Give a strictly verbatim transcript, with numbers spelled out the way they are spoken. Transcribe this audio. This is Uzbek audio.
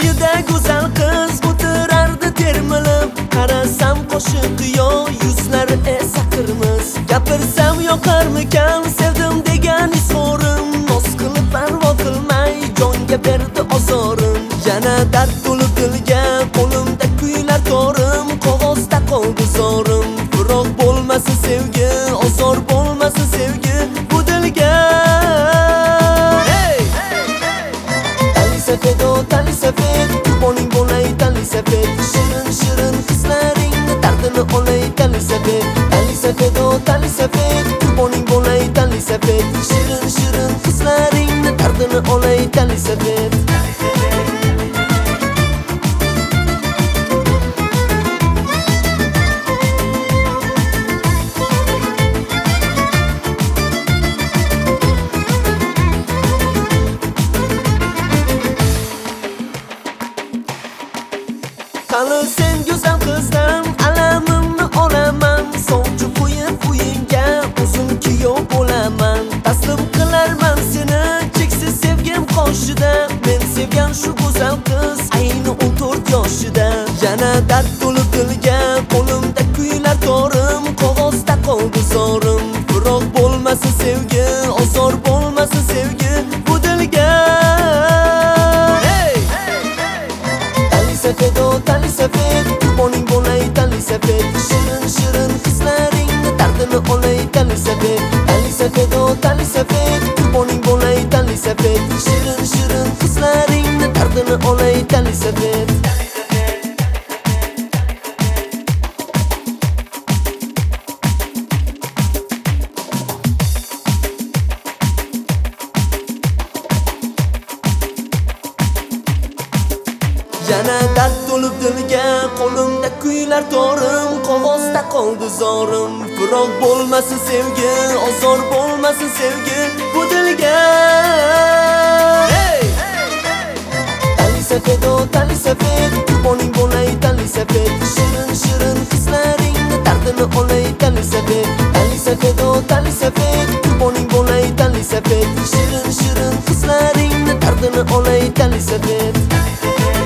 Bo'yida go'zal qiz o'tirardi termilib, qarasam qo'shiq yo yuzlari esa qirmiz. Gapirsam yoqarmikan sevdim degan izhorim, noz qilib parvo qilmay jonga berdi ozorim. Yana dard to'lib dilga, qo'limda kuylar torim, qog'ozda qoldi zorim. Biroq bo'lmasin sevgi, ozor bo'lmasin sevgi bu dilga. Tali safedo, tali safed, qurbonning bo'lay tali safed. Shirin shirin qizlaringni dardini olay tali safed. Tali safedo, tali safed, qurbonning bo'lay tali safed. Shirin shirin qizlaringni dardini olay tali safed. Qani sen go'zal qizdan alamimni olaman, sovchi qo'yib uyingga o'zim kuyov bo'laman. Taslim qilarman seni cheksiz sevgim qoshida, men sevgan shu go'zal qiz ayni o'n to'rt yoshida. Yana dard to'lib dilga, qo'limda kuylar torim, qog'ozda qoldi zorim. Biroq bo'lmasin sevgi, ozor bo'lmasin sevgi bu dilga. Safedo, tali safed, qurbonning bo'lay tali safed. Shirin shirin qizlaringni dardini olay tali safed. Tali safedo, tali safed, qurbonning bo'lay tali safed. Shirin shirin qizlaringni dardini olay tali safed. Yana dard to'lib dilga, qo'limda kuylar torim, qog'ozda qoldi zorim. Biroq bo'lmasin sevgi, ozor bo'lmasin sevgi bu dilga. Tali safedo, tali safed, qurbonning bo'lay tali safed. Shirin shirin qizlaringni dardini olay tali safed. Tali safedo, tali safed, qurbonning bo'lay tali safed. Shirin shirin qizlaringni dardini olay tali safed.